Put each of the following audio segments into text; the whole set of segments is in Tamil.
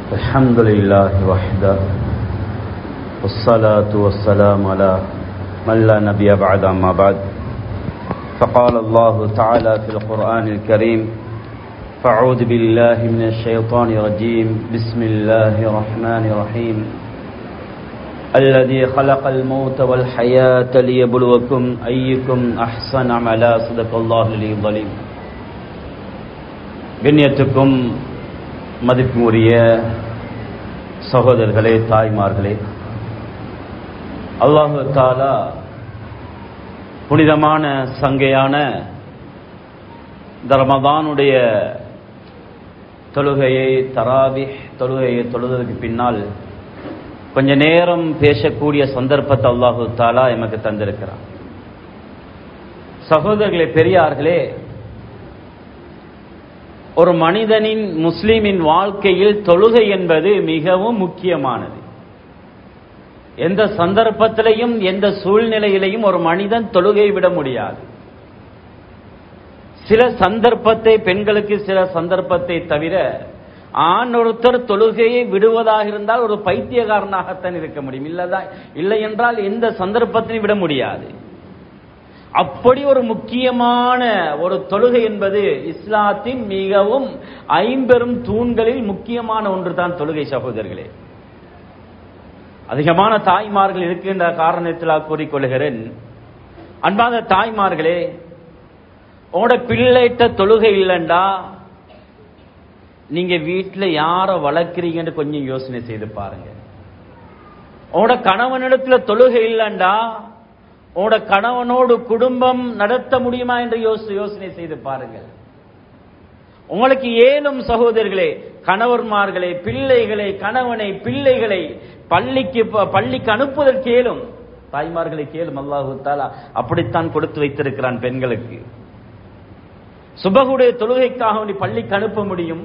الحمد لله وحده والصلاة والسلام على من لا نبي بعد أما بعد فقال الله تعالى في القرآن الكريم فأعوذ بالله من الشيطان الرجيم بسم الله الرحمن الرحيم الذي خلق الموت والحياة ليبلوكم أيكم أحسن عملا صدق الله العلي العظيم. கண்ணியத்துக்கும் மதிப்புரிய சகோதரர்களே, தாய்மார்களே, அல்லாஹு தஆலா புனிதமான சங்கையான இந்த ரமதானுடைய தொழுகையை, தராவிஹ் தொழுகையை தொழுவதற்கு பின்னால் கொஞ்ச நேரம் பேசக்கூடிய சந்தர்ப்பத்தை அல்லாஹு தஆலா எமக்கு தந்திருக்கிறார். சகோதரர்களே, பெரியார்களே, ஒரு மனிதனின், முஸ்லிமின் வாழ்க்கையில் தொழுகை என்பது மிகவும் முக்கியமானது. எந்த சந்தர்ப்பத்திலையும் எந்த சூழ்நிலையிலையும் ஒரு மனிதன் தொழுகை விட முடியாது. சில சந்தர்ப்பத்தை, பெண்களுக்கு சில சந்தர்ப்பத்தை தவிர ஆண் ஒருத்தர் தொழுகையை விடுவதாக இருந்தால் ஒரு பைத்தியக்காரனாகத்தான் இருக்க முடியும். இல்லை என்றால் எந்த சந்தர்ப்பத்திலையும் விட முடியாது. அப்படி ஒரு முக்கியமான ஒரு தொழுகை என்பது இஸ்லாத்தின் மிகவும் ஐம்பெரும் தூண்களில் முக்கியமான ஒன்று தான் தொழுகை. சகோதரர்களே, அதிகமான தாய்மார்கள் இருக்கின்ற காரணத்தில் கூறிக்கொள்கிறேன். அன்பான தாய்மார்களே, உங்களோட பிள்ளைகிட்ட தொழுகை இல்லைண்டா நீங்க வீட்டில் யாரை வளர்க்கிறீங்கன்னு கொஞ்சம் யோசனை செய்து பாருங்க. உங்களோட கணவனிடத்துல தொழுகை இல்லைண்டா உங்களோட கணவனோடு குடும்பம் நடத்த முடியுமா என்று யோசனை செய்து பாருங்கள். உங்களுக்கு ஏனும் சகோதரர்களே, கணவன்மார்களே, பிள்ளைகளை, கணவனை, பிள்ளைகளை பள்ளிக்கு அனுப்புவதற்கு ஏலும். தாய்மார்களை கேளும், அல்லாஹு தஆலா அப்படித்தான் கொடுத்து வைத்திருக்கிறான் பெண்களுக்கு. சுபகுடைய தொழுகைக்காக பள்ளிக்கு அனுப்ப முடியும்.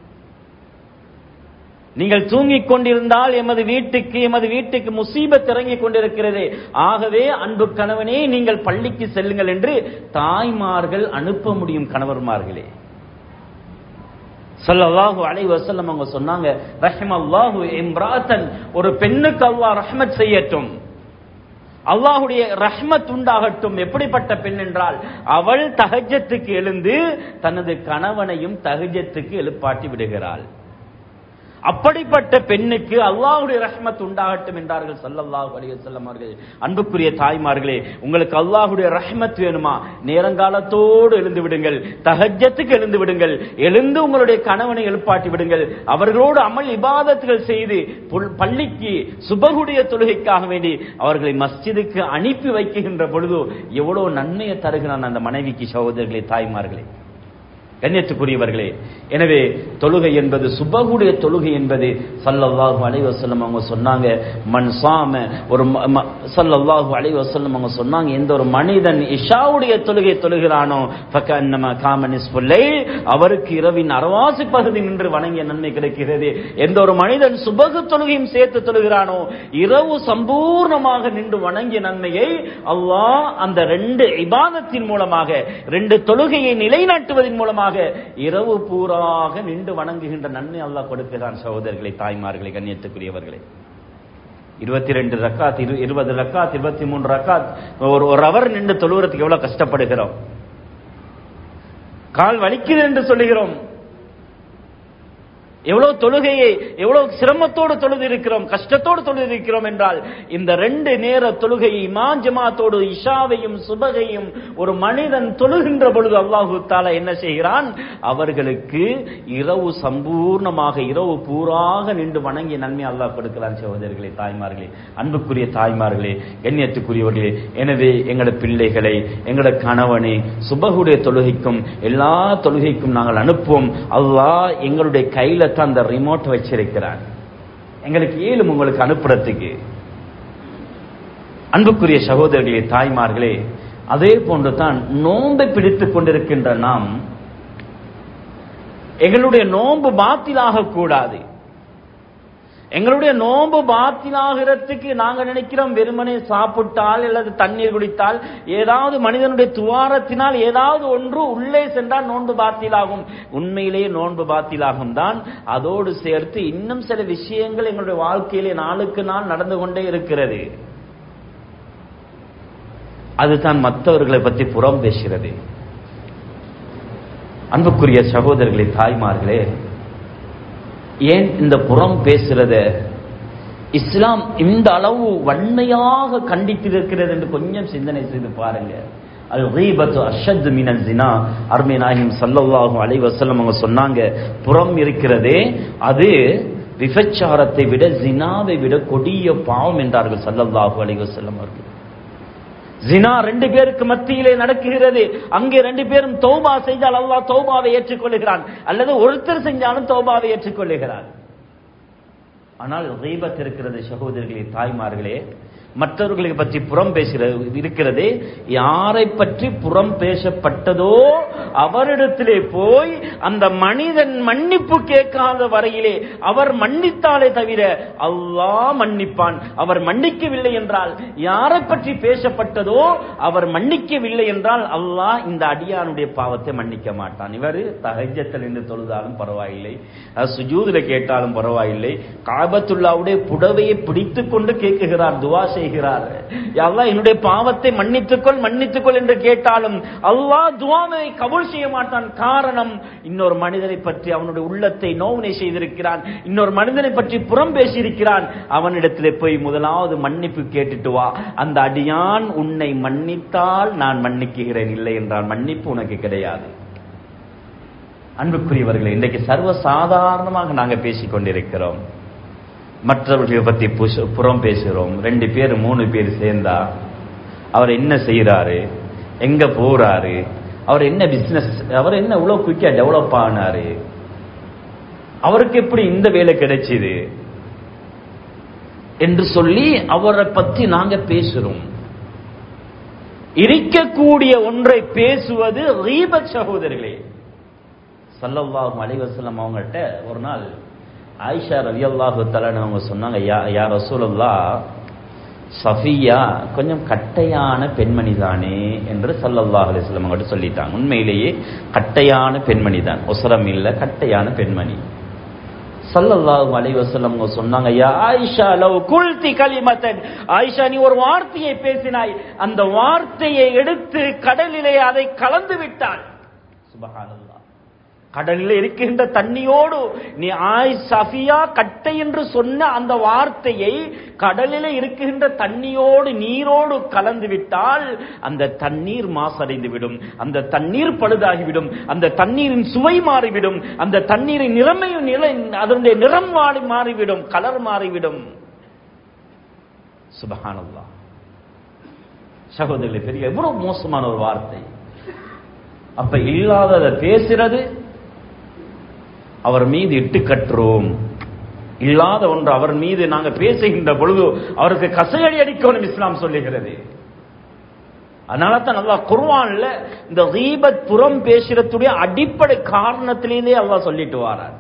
நீங்கள் தூங்கிக் கொண்டிருந்தால் எமது வீட்டுக்கு முசீபத் இறங்கிக் கொண்டிருக்கிறது. ஆகவே அன்பு கணவனே, நீங்கள் பள்ளிக்கு செல்லுங்கள் என்று தாய்மார்கள் அனுப்ப முடியும். கணவன்மார்களே, ஸல்லல்லாஹு அலைஹி வஸல்லம் அவங்க சொன்னாங்க, ரஹிமல்லாஹு இம்ராத்தன், ஒரு பெண்ணுக்கு அல்லாஹ் ரஹ்மத் செய்யட்டும், அல்லாஹ்வுடைய ரஹ்மத் உண்டாகட்டும். எப்படிப்பட்ட பெண் என்றால், அவள் தஹஜ்ஜத்துக்கு எழுந்து தனது கணவனையும் தஹஜ்ஜத்துக்கு எழுப்பாட்டி விடுகிறாள். அப்படிப்பட்ட பெண்ணுக்கு அல்லாஹ்வுடைய ரஹ்மத் உண்டாகட்டும் என்றார்கள் ஸல்லல்லாஹு அலைஹி வஸல்லம் அவர்கள். அன்புக்குரிய தாய்மார்களே, உங்களுக்கு அல்லாஹ்வுடைய ரஹ்மத் வேணுமா? நேரங்காலத்தோடு எழுந்து விடுங்கள், தஹஜ்ஜத்துக்கு எழுந்து விடுங்கள், எழுந்து உங்களுடைய கணவனை எழுப்பாட்டி விடுங்கள். அவர்களோடு அமல் இபாதத்துகள் செய்து பள்ளிக்கு சுபகுடைய தொழுகைக்காக வேண்டி அவர்களை மஸ்ஜிதுக்கு அனுப்பி வைக்கின்ற பொழுது எவ்வளவு நன்மையை தருகிறான் அந்த மனைவிக்கு. சகோதரர்களே, தாய்மார்களே, கண்ணியத்துக்குரியவர்களே, எனவே தொழுகை என்பது, சுபகுடைய தொழுகை என்பது ஸல்லல்லாஹு அலைஹி வஸல்லம் அவங்க சொன்னாங்க, மன் ஸாம, ஒரு ஸல்லல்லாஹு அலைஹி வஸல்லம் அவங்க சொன்னாங்க, எந்த ஒரு மனிதன் இஷாவுடைய தொழுகை தொழுகிறானோ ஃபகன்னமா காம நிஸ்ஃபுல் லைல், அவருக்கு இரவின் அரைவாசி பகுதி நின்று வணங்கிய நன்மை கிடைக்கிறது. எந்த ஒரு மனிதன் சுபகு தொழுகையும் சேர்த்து தொழுகிறானோ இரவு சம்பூர்ணமாக நின்று வணங்கிய நன்மையை அல்லாஹ் அந்த ரெண்டு இபாதத்தின் மூலமாக, ரெண்டு தொழுகையை நிலைநாட்டுவதன் மூலமாக இரவு பூராக நின்று வணங்குகின்ற நன்மை அல்லாஹ் கொடுக்கிறான். சகோதரர்களே, தாய்மார்களே, கண்ணியத்துக்குரியவர்களே, 22 ரக்காத், 20 ரக்காத், 23 ரக்காத், ஒரு அவர் நின்று தொழுகிறதுக்கு எவ்வளவு கஷ்டப்படுகிறோம். கால் வலிக்குது என்று சொல்லுகிறோம். எவ்வளவு தொழுகையை எவ்வளவு சிரமத்தோடு தொழுது இருக்கிறோம், கஷ்டத்தோடு தொழுது இருக்கிறோம் என்றால், இந்த ரெண்டு நேர தொழுகையை இமாம் ஜமாத்தோடு இஷாவையும் சுபகையும் ஒரு மனிதன் தொழுகின்ற பொழுது அல்லாஹு தஆலா என்ன செய்கிறான்? அவர்களுக்கு இரவு சம்பூர்ணமாக, இரவு பூராக நின்று வணங்கிய நன்மை அல்லாஹ் கொடுக்கிறான். சகோதரர்களே, தாய்மார்களே, அன்புக்குரிய தாய்மார்களே, கண்ணியத்துக்குரியவர்களே, எனவே எங்களோட பிள்ளைகளை, எங்களோட கணவனை சுபகுடைய தொழுகைக்கும் எல்லா தொழுகைக்கும் நாங்கள் அனுப்புவோம். அல்லாஹ் எங்களுடைய கையில அந்த ரிமோட் வச்சிருக்கிறார். எங்களுக்கு ஏழும் உங்களுக்கு அனுப்புறதுக்கு. அன்புக்குரிய சகோதரர்களே, தாய்மார்களே, அதே போன்றுதான் நோன்பை பிடித்துக் கொண்டிருக்கின்ற நாம் எங்களுடைய நோன்பு பாத்திலாக கூடாது. எங்களுடைய நோன்பு பாத்திலாகிறதுக்கு நாங்க நினைக்கிறோம் வெறுமனே சாப்பிட்டால் அல்லது தண்ணீர் குடித்தால் ஏதாவது மனிதனுடைய துவாரத்தினால் ஏதாவது ஒன்று உள்ளே சென்றால் நோன்பு பாத்திலாகும். உண்மையிலேயே நோன்பு பாத்திலாகும் தான். அதோடு சேர்த்து இன்னும் சில விஷயங்கள் எங்களுடைய வாழ்க்கையிலே நாளுக்கு நாள் நடந்து கொண்டே இருக்கிறது. அதுதான் மற்றவர்களை பற்றி புறம் பேசுகிறது. அன்புக்குரிய சகோதரர்களே, தாய்மார்களே, ஏன் இந்த புறம் பேசுறத இஸ்லாம் இந்த அளவு வன்மையாக கண்டித்திருக்கிறது என்று கொஞ்சம் சிந்தனை செய்து பாருங்க. அல் கீபத்து அஷத் மினல் ஜினா. அருமை நாயகம் ஸல்லல்லாஹு அலைஹி வஸல்லம் அவங்க சொன்னாங்க, புறம் இருக்கிறதே அது விபச்சாரத்தை விட ஜினாவை விட கொடிய பாவம் என்றார்கள் ஸல்லல்லாஹு அலைஹி வஸல்லம் அவர்கள். ஜினா 2 பேருக்கு மத்தியிலே நடக்குகிறது. அங்கே 2 பேரும் தௌபா செய்தால் அல்லாஹ் தௌபாவை ஏற்றுக்கொள்கிறான், அல்லது ஒருத்தர் செஞ்சாலும் தௌபாவை ஏற்றுக்கொள்கிறான். ஆனால் கீபத் இருக்கிறது சகோதரர்களே, தாய்மார்களே, மற்றவர்களை பற்றி புறம் இருக்கிறதே, யாரை பற்றி புறம் பேசப்பட்டதோ அவரிடத்திலே போய் அந்த மனிதன் மன்னிப்பு கேட்காத வரையிலே அவர் மன்னித்தாலே தவிர அல்லாஹ் மன்னிப்பான். அவர் மன்னிக்கவில்லை என்றால், யாரை பற்றி பேசப்பட்டதோ அவர் மன்னிக்கவில்லை என்றால் அல்லாஹ் இந்த அடியானுடைய பாவத்தை மன்னிக்க மாட்டான். இவர் தஹஜ்ஜத்தில் நின்று தொழுதாலும் பரவாயில்லை, சுஜூதுல கேட்டாலும் பரவாயில்லை, காபத்துல்லாவுடைய புடவையை பிடித்துக் கொண்டு கேட்குகிறார், துவா செய்கிறார், யா அல்லாஹ் என்னுடைய பாவத்தை மன்னித்துக்கொள் என்று கேட்டாலும் அல்லாஹ் துஆவை கபூல் செய்ய மாட்டான். காரணம், இன்னொரு மனிதனை பற்றி அவனுடைய உள்ளத்தை நோவினை செய்திருக்கிறான், இன்னொரு மனிதனை பற்றி புறம் பேசியிருக்கிறான். அவனிடத்திலே போய் முதலாவது மன்னிப்பு கேட்டுட்டு வா. அந்த அடியான் உன்னை மன்னித்தால் நான் மன்னிக்கிறேன், இல்லை என்றால் மன்னிப்பு உனக்கு கிடையாது. அன்புக்குரியவர்களே, இன்றைக்கு சர்வசாதாரணமாக நாங்கள் பேசிக் கொண்டிருக்கிறோம். மற்றவர்களை பத்தி புறம் பேசுகிறோம். 2 பேர் 3 பேர் சேர்ந்தா அவர் என்ன செய்யறாரு, எங்க போறாரு, அவர் என்ன பிசினஸ், அவர் என்ன இவ்வளவு குயிக்கா டெவலப் ஆனாரு, அவருக்கு எப்படி இந்த வேலை கிடைச்சது என்று சொல்லி அவரை பத்தி நாங்க பேசுறோம். இருக்கக்கூடிய ஒன்றை பேசுவது கீபத் சகோதரர்களே. ஸல்லல்லாஹு அலைஹி வஸல்லம் அவங்கள்ட்ட ஒரு நாள் ஆயிஷா ரலியல்லாஹு தஆலா அவங்க சொன்னாங்க, யா ரசூலுல்லாஹ், சஃபியா கொஞ்சம் கட்டையான பெண்மணி தானே என்று ஸல்லல்லாஹு அலைஹி வஸல்லம் அவங்கள்ட்ட சொல்லிட்டாங்க. உண்மையிலேயே கட்டையான பெண்மணி தான், ஒசரம் இல்ல, கட்டையான பெண்மணி. ஸல்லல்லாஹு அலைஹி வஸல்லம் அவங்க சொன்னாங்க, யா ஆயிஷா லவ் குல்தி கலிமத்தன், ஆயிஷா நீ ஒரு வார்த்தையை பேசினாய், அந்த வார்த்தையை எடுத்து கடலிலே அதை கலந்து விட்டாள். சுப்ஹானல்லாஹ். கடலில் இருக்கின்ற தண்ணியோடு நீ சஃபியா கட்டை என்று சொன்ன அந்த வார்த்தையை கடலில் இருக்கின்ற தண்ணியோடு நீரோடு கலந்து விட்டால் அந்த தண்ணீர் மாசடைந்து விடும், அந்த தண்ணீர் பழுதாகிவிடும், அந்த தண்ணீரின் சுவை மாறிவிடும், அந்த தண்ணீரின் அதனுடைய நிறம் மாறிவிடும், கலர் மாறிவிடும். சுப்ஹானல்லாஹ். சகோதரர்களே, பெரிய எவ்வளவு மோசமான ஒரு வார்த்தை. அப்ப இல்லாததை பேசுறது, அவர் மீது இட்டு கட்டுறோம். இல்லாத ஒன்று அவர் மீது நாங்க பேசுகின்ற பொழுது அவருக்கு கசையடி அடிக்கணும் இஸ்லாம் சொல்லுகிறது. அதனால தான் அல்லாஹ் குர்ஆன்ல இந்த கீபத் புறம் பேசுறதுடைய அடிப்படை காரணத்திலேயே அல்லாஹ் சொல்லிட்டு வரார்.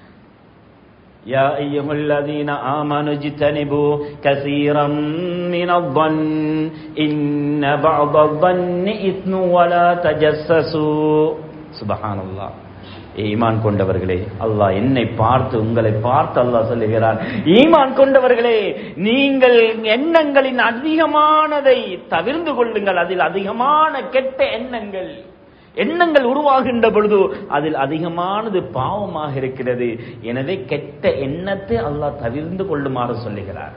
யா அய்யுஹல்லதீன ஆமனு ஜ்தனிபு கஸீரம் மினல்-ظن இன்ன பஅத-ظن இத்னு வலா தஜஸ்ஸசு. சுப்ஹானல்லாஹ். ஈமான் கொண்டவர்களே, அல்லாஹ் என்னை பார்த்து உங்களை பார்த்து அல்லாஹ் சொல்லுகிறார், ஈமான் கொண்டவர்களே நீங்கள் எண்ணங்களின் அதிகமானதை தவிர்ந்து கொள்ளுங்கள். அதில் அதிகமான கெட்ட எண்ணங்கள் உருவாகின்ற பொழுது அதில் அதிகமானது பாவமாக இருக்கிறது. எனவே கெட்ட எண்ணத்தை அல்லாஹ் தவிர்ந்து கொள்ளுமாறு சொல்லுகிறார்.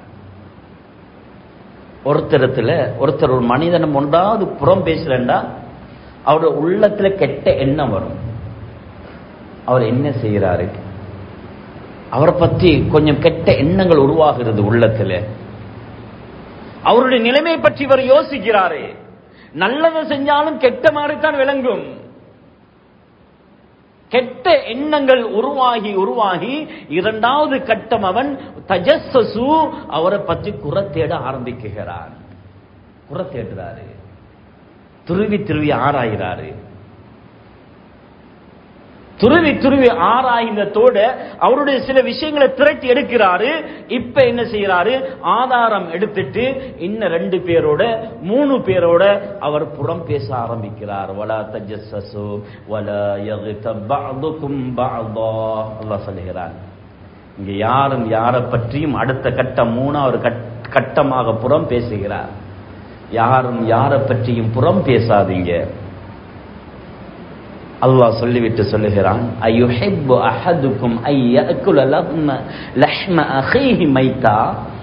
ஒருத்தர் ஒரு மனிதனம் ஒன்றாவது புறம் பேசுறா அவருடைய உள்ளத்துல கெட்ட எண்ணம் வரும். அவர் என்ன செய்கிறாரு, அவரை பற்றி கொஞ்சம் கெட்ட எண்ணங்கள் உருவாகிறது உள்ளத்துல. அவருடைய நிலைமை பற்றி இவர் யோசிக்கிறாரு. நல்லதை செஞ்சாலும் கெட்ட மாதிரித்தான் விளங்கும். கெட்ட எண்ணங்கள் உருவாகி இரண்டாவது கட்டம் அவன் தஜஸ்ஸசு, அவரை பற்றி குறை தேட ஆரம்பிக்கிறார். குறை தேடுறாரு, திருவி ஆராய்கிறாரு. துருவி துருவி ஆராய்ந்ததோட அவருடைய சில விஷயங்களை திரட்டி எடுக்கிறாரு. இப்ப என்ன செய்யறாரு, ஆதாரம் எடுத்துட்டு இன்னும் 2 பேரோட 3 பேரோட அவர் புறம் பேச ஆரம்பிக்கிறார். வலா தஜஸ்ஸஸு வலா யக்தப் பஅதுகும் பஅதா. அல்லாஹ் சொல்கிறான், இங்க யாரும் யாரை பற்றியும் அடுத்த கட்டம் 3வது கட்டமாக புறம் பேசுகிறார். யாரும் யாரை பற்றியும் புறம் பேசாதீங்க. அல்லாஹ் சொல்லிவிட்டு சொல்லுகிறான், அய்யுஹிப்பு அஹதுக்கும் அய்யஅகுல லஹ்ம அஹீஹி மைதா.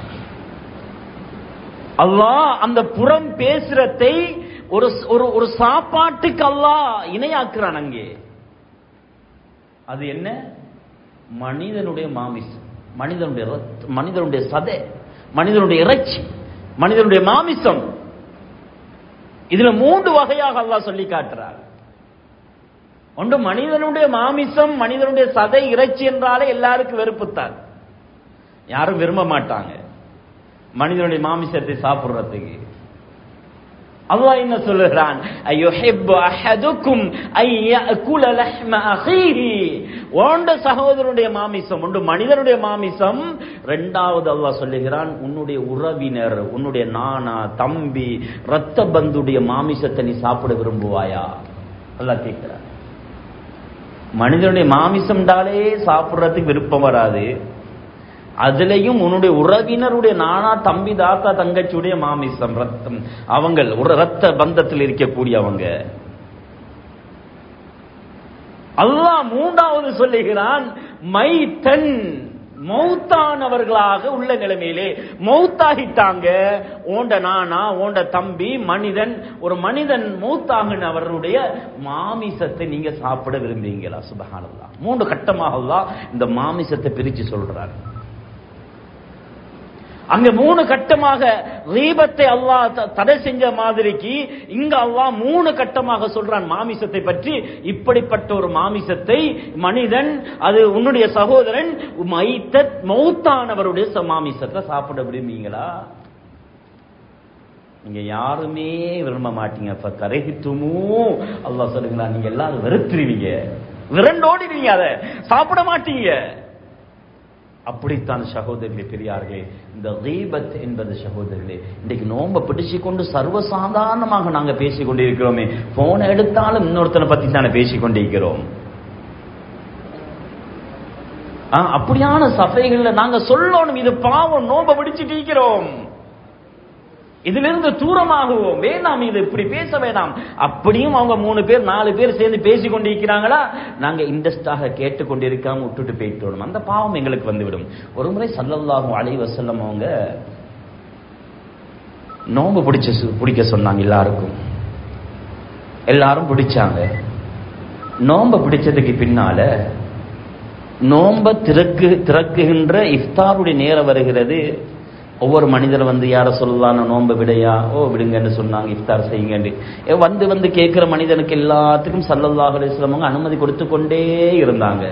அல்லாஹ் அந்த புறம் பேசுறதை ஒரு சாப்பாட்டுக்கு அல்லாஹ் இணையாக்குறான். அங்கே அது என்ன, மனிதனுடைய மாமிசம், மனிதனுடைய சதை, மனிதனுடைய இறைச்சி, மனிதனுடைய மாமிசம். இதுல 3 வகையாக அல்லாஹ் சொல்லி காட்டுறார். ஒன்று மனிதனுடைய மாமிசம், மனிதனுடைய சதை, இறைச்சி என்றாலே எல்லாருக்கும் வெறுப்புத்தான். யாரும் விரும்ப மாட்டாங்க மனிதனுடைய மாமிசத்தை சாப்பிடுறதுக்கு. அல்லாஹ் என்ன சொல்லுகிறான், அய்யுஹிப்பு அஹதுக்கும் அய்யஅகுல லஹ்ம அஹீஹி. ஓண்ட சகோதரனுடைய மாமிசம் ஒன்று மனிதனுடைய மாமிசம். 2வது அல்லாஹ் சொல்லுகிறான், உன்னுடைய உறவினர், உன்னுடைய நானா, தம்பி, இரத்த பந்துடைய மாமிசத்தை நீ சாப்பிட விரும்புவாயா? அல்லாஹ் கேட்கிறான். மனிதனுடைய மாமிசம்டாலே சாப்பிடுறதுக்கு விருப்பம் வராது. அதுலயும் உன்னுடைய உறவினருடைய நானா, தம்பி, தாத்தா, தங்கச்சியுடைய மாமிசம், ரத்தம், அவங்க ஒரு ரத்த பந்தத்தில் இருக்கக்கூடியவங்க. அல்லாஹ் 3வது சொல்லுகிறான், மைத்தன், மௌத்தானவர்களாக உள்ள நிலைமையிலே மௌத்தாகிட்டாங்க. ஓண்ட நானா, ஓண்ட தம்பி, மனிதன், ஒரு மனிதன் மௌத்தாகினவருடைய மாமிசத்தை நீங்க சாப்பிட விரும்புவீங்களா? சுப்ஹானல்லாஹ். 3 கட்டமாக அல்லாஹ் இந்த மாமிசத்தை பிரிச்சு சொல்றார். அங்க 3 கட்டமாக ரீபத்தை அல்லாஹ் தடை செஞ்ச மாதிரிக்கு இங்க அல்லாஹ் 3 கட்டமாக சொல்றான் மாமிசத்தை பற்றி. இப்படிப்பட்ட ஒரு மாமிசத்தை மனிதன், அது உன்னுடைய சகோதரன் மௌத்தானவருடைய மாமிசத்தை சாப்பிட விரும்புவீங்களா? நீங்க யாருமே விரும்ப மாட்டீங்க. கரைத்துமோ அல்லாஹ் சொல்லுங்களா, நீங்க எல்லாரும் வெறுத்துருவீங்க, விரண்டோடிவீங்க, அதை சாப்பிட மாட்டீங்க. அப்படித்தான் சகோதரர்களே, பெரியார்களே, இந்த கீபத் என்பது சகோதரர்களே, இன்றைக்கு நோன்பை பிடிச்சு கொண்டு சர்வசாதாரணமாக நாங்க பேசிக் கொண்டிருக்கிறோமே. போனை எடுத்தாலும் இன்னொருத்தனை பத்தி தானே பேசிக் கொண்டிருக்கிறோம். அப்படியான சபைகள்ல நாங்க சொல்லணும், இது பாவம், நோன்பை பிடிச்சிட்டு இருக்கிறோம், இதிலிருந்து தூரமாகுவோம், வேண்டாம், இது இப்படி பேச வேண்டாம். அப்படியும் அவங்க 3 பேர் 4 பேர் சேர்ந்து பேசிக் கொண்டிருக்கிறாங்களா, நாங்க இன்ட்ரெஸ்டாக கேட்டுக்கொண்டிருக்காம விட்டுட்டு போயிட்டு அந்த பாவம் எங்களுக்கு வந்துவிடும். ஒரு முறை ஸல்லல்லாஹு அலைஹி வஸல்லம் அவங்க நோன்பு பிடிக்க சொன்னாங்க. எல்லாரும் பிடிச்சாங்க. நோன்பை பிடிச்சதுக்கு பின்னால நோன்பை திறக்குகின்ற இஃப்தாருடைய நேரம் வருகிறது. ஒவ்வொரு மனிதர் வந்து, யார சொல்லலாம், நோன்பை விடையா? விடுங்கன்னு சொன்னாங்க, இஃப்தார் செய்யுங்க. வந்து கேட்கிற மனிதனுக்கு எல்லாத்துக்கும் ஸல்லல்லாஹு அலைஹி வஸல்லம் அனுமதி கொடுத்து கொண்டே இருந்தாங்க.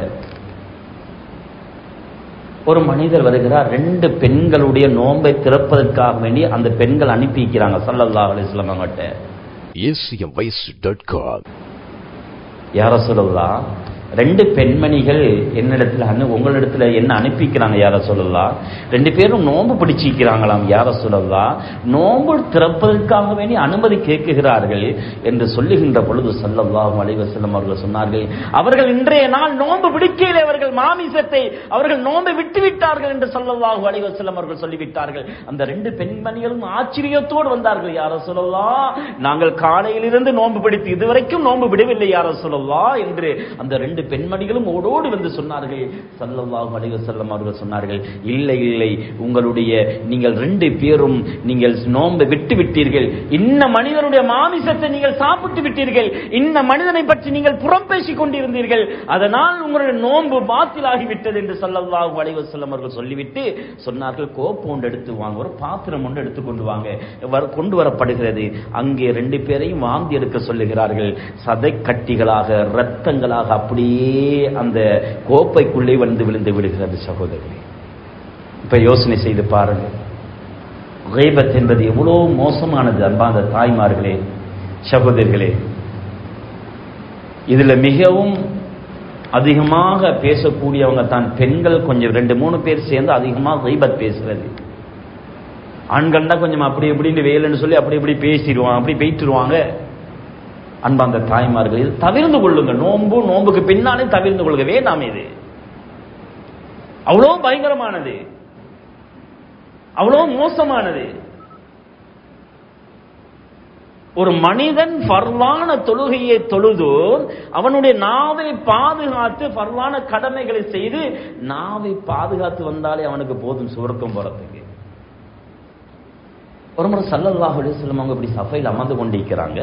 ஒரு மனிதர் வருகிறார், 2 பெண்களுடைய நோன்பை திறப்பதற்காக வேண்டி அந்த பெண்கள் அனுப்பி வைக்கிறாங்க ஸல்லல்லாஹு அலைஹி வஸல்லம் கிட்ட. acmvoice.com. யார சொல்லலாம், 2 பெண்மணிகள் என்னிடத்துல உங்களிடத்துல என்ன அனுப்பிக்கிறாங்க யார சொல்லலாம், 2 பேரும் நோன்பு பிடிச்சிக்கிறாங்களாம் யார சொல்லலாம், நோன்பு திறப்பதற்காக வேண்டி அனுமதி கேட்கிறார்கள் என்று சொல்லுகின்ற பொழுது ஸல்லல்லாஹு அலைஹி வஸல்லம் அவர்கள் சொன்னார்கள், அவர்கள் இன்றைய நாள் நோன்பு பிடிக்கல, அவர்கள் மாமிசத்தை அவர்கள் நோன்பை விட்டு விட்டார்கள் என்று ஸல்லல்லாஹு அலைஹி வஸல்லம் அவர்கள் சொல்லிவிட்டார்கள். அந்த 2 பெண்மணிகளும் ஆச்சரியத்தோடு வந்தார்கள், யார சொல்லலாம், நாங்கள் காலையிலிருந்து நோன்பு பிடித்து இதுவரைக்கும் நோன்பு விடவில்லை யார சொல்லலாம் என்று அந்த 2 பெண்மணிகளும் ஓடோடி வந்து சொன்னார்கள். ஸல்லல்லாஹு அலைஹி வஸல்லம் அவர்கள் சொன்னார்கள், இல்லை இல்லை, நீங்கள் 2 பேரும் நீங்கள் நோன்பை விட்டு விட்டீர்கள், இன்ன மனிதனுடைய மாமிசத்தை நீங்கள் சாப்பிட்டு விட்டீர்கள், இன்ன மனிதனை பற்றி நீங்கள் புறம் பேசிக் கொண்டிருந்தீர்கள், அதனால் உங்களுடைய நோன்பு பாத்திலாகிவிட்டது என்று ஸல்லல்லாஹு அலைஹி வஸல்லம் அவர்கள் சொல்லிவிட்டு சொன்னார்கள், கோப்பை ஒன்று எடுத்து வாங்க, ஒரு பாத்திரம் ஒன்று எடுத்து கொண்டு வாங்க. கொண்டு வரப்படுகிறது. அங்கே 2 பேரையும் வாந்தி எடுக்க சொல்லுகிறார்கள். சதை கட்டிகளாக, இரத்தங்களாக அப்படியே அந்த கோப்பைக்குள்ளே வந்து விழுந்து விடுகிறது. சகோதரர்களே, இப்ப யோசனை செய்து பாருங்க, கீபத் என்பது எவ்வளவு மோசமானது. அன்பார்ந்த தாய்மார்களே, சகோதரர்களே, இதுல மிகவும் அதிகமாக பேசக்கூடியவங்க தான் பெண்கள். கொஞ்சம் 2-3 பேர் சேர்ந்து அதிகமாக கீபத் பேசுறது. ஆண்கள் தான் கொஞ்சம் அப்படி இப்படின்னு வேலைன்னு சொல்லி அப்படி இப்படி பேசிடுவாங்க, அப்படி பேசிடுவாங்க. அன்பார்ந்த தாய்மார்கள், இது தவிர்ந்து கொள்ளுங்க. நோன்புக்கு பின்னாலே தவிர்ந்து கொள்ளுங்க. வேண்டாம், இது அவ்வளோ பயங்கரமானது, அவ்வளோ மோசமானது. ஒரு மனிதன் ஃபர்லான தொழுகையை தொழுது அவனுடைய நாவை பாதுகாத்து ஃபர்லான கடமைகளை செய்து நாவை பாதுகாத்து வந்தாலே அவனுக்கு போதும் சுவர்க்கம் போறதுக்கு. ஒரு முறை ஸல்லல்லாஹு அலைஹி வஸல்லம் அவங்க இப்படி சஃபையில் அமர்ந்து கொண்டிருக்கிறாங்க.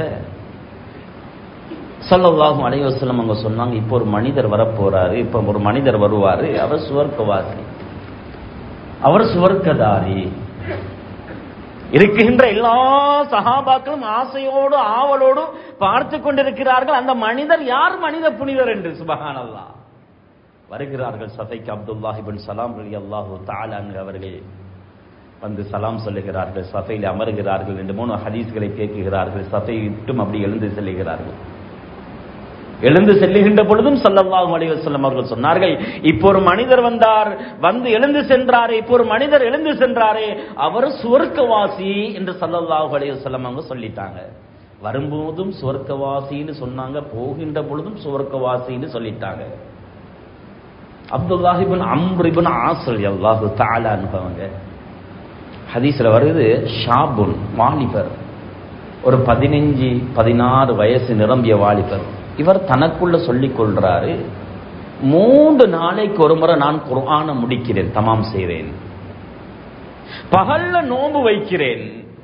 ஸல்லல்லாஹு அலைஹி வஸல்லம் அவங்க சொன்னாங்க, இப்போ ஒரு மனிதர் வரப்போறாரு, இப்போ ஒரு மனிதர் வருவாரு, அவர் சுவர்க்கவாசி, அவர் சுவர்க்கதாரி. இருக்கின்ற எல்லா சஹாபாக்களும் ஆசையோடு ஆவலோடு பார்த்து கொண்டிருக்கிறார்கள், அந்த மனிதர் யார், மனித புனிதர் என்று. சுப்ஹானல்லாஹ். வருகிறார்கள் சஃபைக்கு அப்துல்லாஹ் இப்னு ஸலாம் ரலியல்லாஹு தஆலா அன்ஹு அவர்கள் வந்து சலாம் சொல்லுகிறார்கள். சஃபையில் அமர்கிறார்கள். 2-3 ஹதீஸ்களை கேட்கிறார்கள். சஃபை விட்டும் அப்படி எழுந்து செல்லுகிறார்கள். எழுந்து செல்லுகின்ற பொழுதும் ஸல்லல்லாஹு அலைஹி வஸல்லம் அவர்கள் சொன்னார்கள், இப்போ ஒரு மனிதர் வந்தார், வந்து எழுந்து சென்றாரே, இப்போ ஒரு மனிதர் எழுந்து சென்றாரே, அவர் சுவர்க்கவாசி என்று ஸல்லல்லாஹு அலைஹி வஸல்லம் அவங்க சொல்லிட்டாங்க. வரும்போதும் சுவர்க்கவாசின்னு சொன்னாங்க, போகின்ற பொழுதும் சுவர்க்கவாசின்னு சொல்லிட்டாங்க. Abdullah ibn Amr ibn As ரலியல்லாஹு தஆலா அன்ஹு அவங்க ஹதீஸ்ல வருது, ஷாபுன், வாலிபர், ஒரு 15-16 வயசு நிரம்பிய வாலிபர். இவர் தனக்குள்ள சொல்லிக் கொள்றாரு, 3 நாளைக்கு ஒரு முறை நான் குர்ஆனை முடிக்கிறேன், தமாம் செய்கிறேன், பகல்ல நோன்பு வைக்கிறேன்,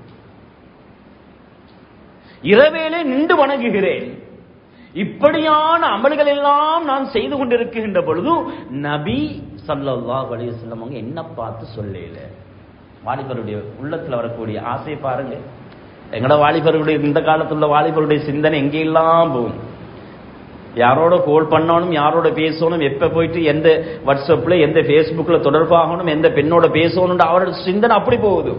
இரவேளை நின்று வணங்குகிறேன். இப்படியான அமல்கள் எல்லாம் நான் செய்து கொண்டிருக்கின்ற பொழுது நபி ஸல்லல்லாஹு அலைஹி வஸல்லம் அவங்க என்ன பார்த்து சொல்லல. வாலிபருடைய உள்ளத்துல வரக்கூடிய ஆசை பாருங்க. எங்கட வாலிபருடைய, இந்த காலத்துல வாலிபருடைய சிந்தனை எங்கெல்லாம் போகும். யாரோட கோல் பண்ணணும், யாரோட பேசணும், எப்ப போயிட்டு எந்த வாட்ஸ்அப்ல எந்த பேஸ்புக்ல தொடர்பாகணும், எந்த பெண்ணோட பேசணும், அவரோட சிந்தனை அப்படி போகுது.